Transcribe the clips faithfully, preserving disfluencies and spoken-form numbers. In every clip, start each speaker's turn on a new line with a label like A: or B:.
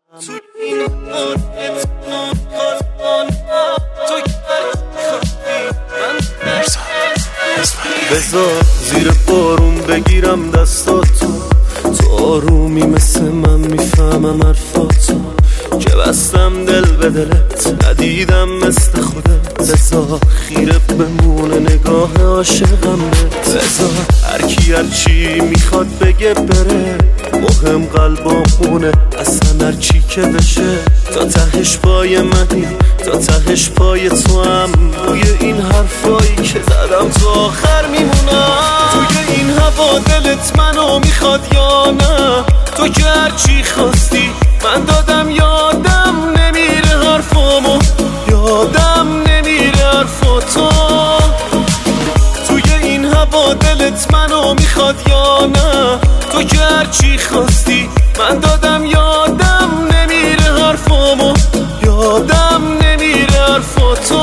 A: بذار زیر بارون بگیرم دستاتو، تو آرومی مثل من میفهمم حرفاتو، که بستم دل به دلت ندیدم مثل خودت. بذار خیره بمونه نگاه عاشقم بهت، بذار هرکی هرچی میخواد بگه بره، مهم قلبامونه اصلا هرچی که بشه. تا تهش پای منی، تا تهش پای تو هم، روی این حرفایی که زدم تو آخر میمونم. توی این هوا دلت منو میخواد یا نه؟ تو که هرچی خواستی من دادم، یادم نمیره حرفامو، یادم نمیره حرفاتو. توی این هوا دلت منو میخواد یا نه؟ تو که هرچی خواستی من دادم، یادم نمیره حرفامو، یادم نمیره حرفاتو.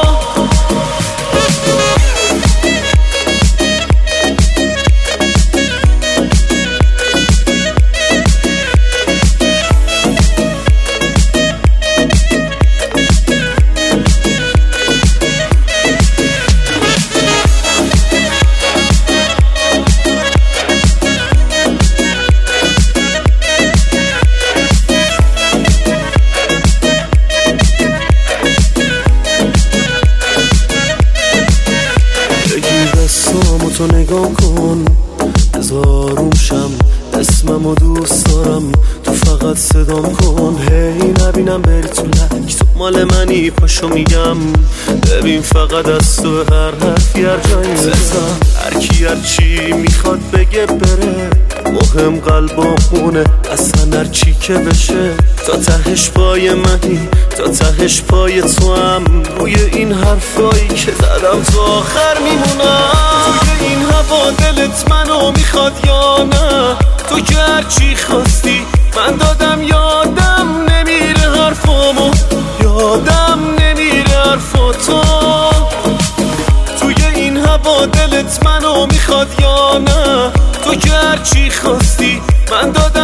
A: دستامو تو نگاه کن، بذاروم شم، اسممو دوست دارم، تو فقط صدام کن. هی نبینم بری تو لک، تو مال منی پاشو میگم، ببین فقط از تو هر حرفی هر جایی میزم. هرکی هرچی میخواد بگه بره، مهم قلبامونه اصلا هرچی که بشه. تا تهش پای منی، تا تهش پای تو هم، روی این حرفایی که زدم تو آخر میمونم. توی این هوا دلت منو میخواد یا نه؟ تو که هرچی خواستی من دادم، یادم نمیره حرفامو، یادم نمیره حرفاتو. توی این هوا دلت منو میخواد یا نه؟ تو که هرچی خواستی من دادم.